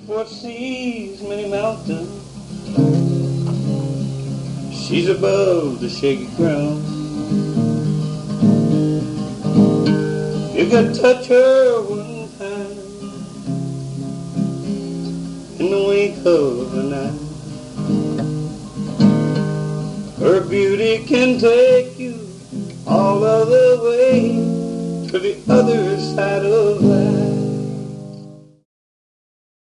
what sees many mountains. She's above the shaky ground. You could touch her one time in the wink of the night. Her beauty can take you all of the way to the other side of life.